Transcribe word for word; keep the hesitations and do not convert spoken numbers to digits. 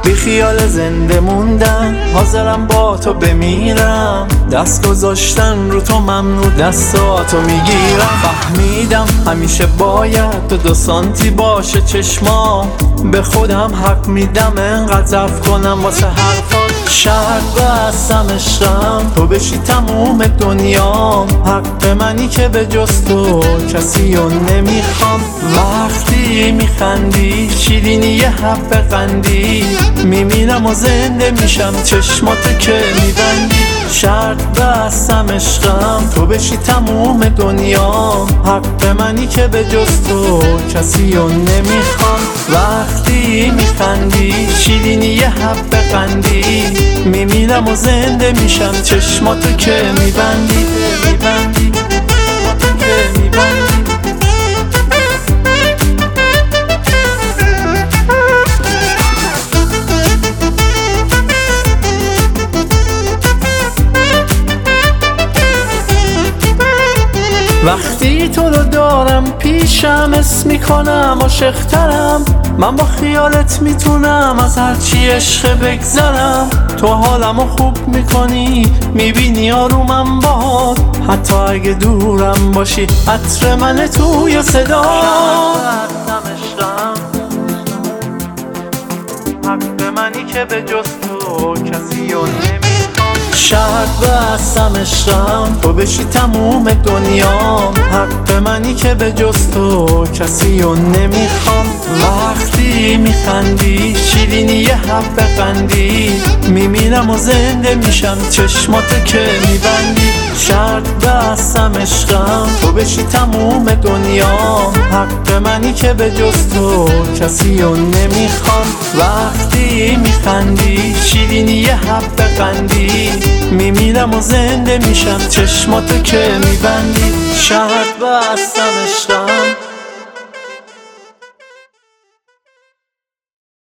بی خیال زنده موندم، حاضرم با تو بمیرم. دست گذاشتن رو تو ممنوع، دستاتو میگیرم. فهمیدم همیشه باید تو دو سانتی باشه چشما. به خودم حق میدم انقدر ضعف کنم واسه حرفات. شرط بستم عشقم تو بشی تموم دنیام. حق منی که به جز تو کسی رو نمیخوام. وقتی میخندی شیرینی یه حب قندی، میمیرم و زنده میشم چشماتو که میبندی. شرط بستم عشقم تو بشی تموم دنیام. حق منی که به جز تو کسی رو نمیخوام. وقتی میخندی شیرینی یه حب قندی، میمیرم و زنده میشم چشماتو که میبندی میبندی چشماتو که میبندی. وقتی تو رو دارم پیشم اسم میکنم عاشق‌ترم. من با خیالت میتونم از هرچی عشق بگذرم. تو حالمو خوب میکنی، میبینی آرومم باد. حتی اگه دورم باشی عطر من توی صدا. حق منی که به جز تو کسی رو نمیخوام. شرط بستم عشقم تو بشی تموم دنیام. حق منی که به جز تو کسی رو نمیخوام. وقتی میخندی شیرینی یه حب قندی، میمیرم و زنده میشم چشماتو که میبندی. شرط بستم عشقم تو بشی تموم دنیام. حق منی که به جز تو کسی رو نمیخوام. وقتی میخندی شیرینی یه حب قندی، میمیرم و زنده میشم چشماتو که میبندی. شرط بستم عشقم